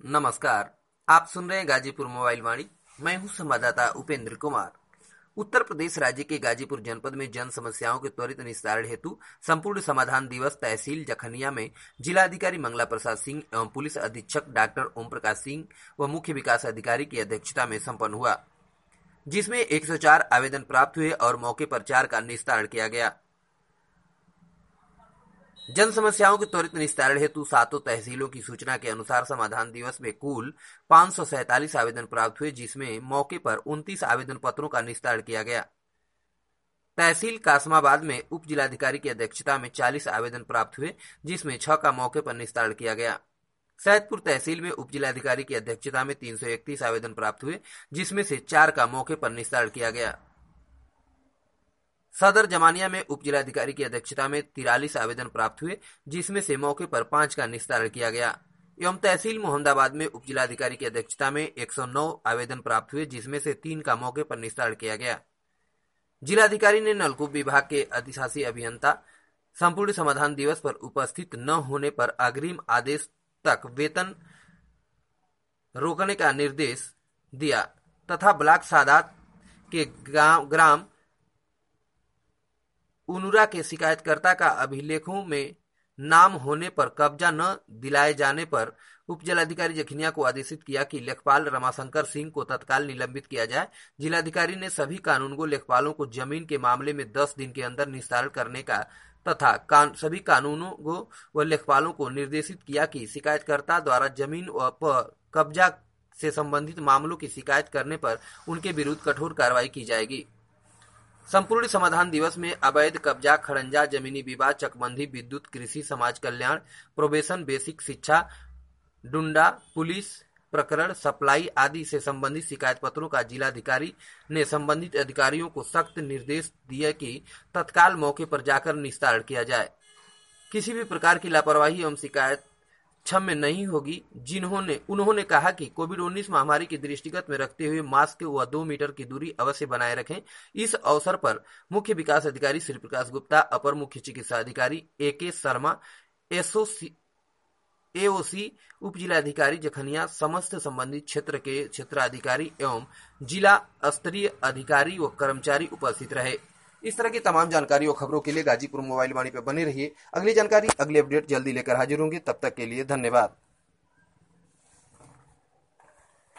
नमस्कार। आप सुन रहे हैं गाजीपुर मोबाइल वाणी। मैं हूं संवाददाता उपेंद्र कुमार। उत्तर प्रदेश राज्य के गाजीपुर जनपद में जन समस्याओं के त्वरित निस्तारण हेतु संपूर्ण समाधान दिवस तहसील जखनिया में जिलाधिकारी मंगला प्रसाद सिंह एवं पुलिस अधीक्षक डॉक्टर ओम प्रकाश सिंह व मुख्य विकास अधिकारी की अध्यक्षता में संपन्न हुआ, जिसमें 104 आवेदन प्राप्त हुए और मौके पर 4 का निस्तारण किया गया। जन समस्याओं के त्वरित निस्तारण हेतु 7 तहसीलों की सूचना के अनुसार समाधान दिवस में कुल 547 आवेदन प्राप्त हुए, जिसमें मौके पर 29 आवेदन पत्रों का निस्तारण किया गया। तहसील कासमाबाद में उप जिलाधिकारी की अध्यक्षता में 40 आवेदन प्राप्त हुए, जिसमें 6 का मौके पर निस्तारण किया गया। सैदपुर तहसील में उप जिलाधिकारी की अध्यक्षता में 331 आवेदन प्राप्त हुए, जिसमें से 4 का मौके पर निस्तारण किया गया। सदर जमानिया में उप जिलाधिकारी की अध्यक्षता में 43 आवेदन प्राप्त हुए, जिसमें से मौके पर 5 का निस्तारण किया गया। एवं तहसील मोहम्मदाबाद में उप जिलाधिकारी की अध्यक्षता में 109 आवेदन प्राप्त हुए, जिसमें से 3 का मौके पर निस्तारण किया गया। जिलाधिकारी ने नलकूप विभाग के अधिशासी अभियंता संपूर्ण समाधान दिवस पर उपस्थित न होने पर अग्रिम आदेश तक वेतन रोकने का निर्देश दिया तथा ब्लॉक सादात के ग्राम उनुरा के शिकायतकर्ता का अभिलेखों में नाम होने पर कब्जा न दिलाए जाने पर उप जिलाधिकारी जखनिया को आदेशित किया कि लेखपाल रमाशंकर सिंह को तत्काल निलंबित किया जाए। जिलाधिकारी ने सभी कानूनगो लेखपालों को जमीन के मामले में 10 दिन के अंदर निस्तारण करने का तथा सभी कानूनगो व लेखपालों को निर्देशित किया कि शिकायतकर्ता द्वारा जमीन व कब्जा से संबंधित मामलों की शिकायत करने पर उनके विरुद्ध कठोर कार्रवाई की जाएगी। संपूर्ण समाधान दिवस में अवैध कब्जा, खड़ंजा, जमीनी विवाद, चकबंदी, विद्युत, कृषि, समाज कल्याण, प्रोबेशन, बेसिक शिक्षा, डुंडा, पुलिस प्रकरण, सप्लाई आदि से संबंधित शिकायत पत्रों का जिलाधिकारी ने संबंधित अधिकारियों को सख्त निर्देश दिए कि तत्काल मौके पर जाकर निस्तारण किया जाए। किसी भी प्रकार की लापरवाही एवं शिकायत क्षम्य नहीं होगी। उन्होंने कहा कि कोविड-19 महामारी के दृष्टिगत में रखते हुए मास्क व 2 मीटर की दूरी अवश्य बनाए रखें। इस अवसर पर मुख्य विकास अधिकारी श्री प्रकाश गुप्ता, अपर मुख्य चिकित्सा अधिकारी AK शर्मा, AOC उप जिलाधिकारी जखनिया, समस्त संबंधित क्षेत्र के क्षेत्राधिकारी एवं जिला स्तरीय अधिकारी व कर्मचारी उपस्थित रहे। इस तरह की तमाम जानकारी और खबरों के लिए गाजीपुर मोबाइल वाणी पर बने रहिए। अगली जानकारी, अगले अपडेट जल्दी लेकर हाजिर होंगे। तब तक के लिए धन्यवाद।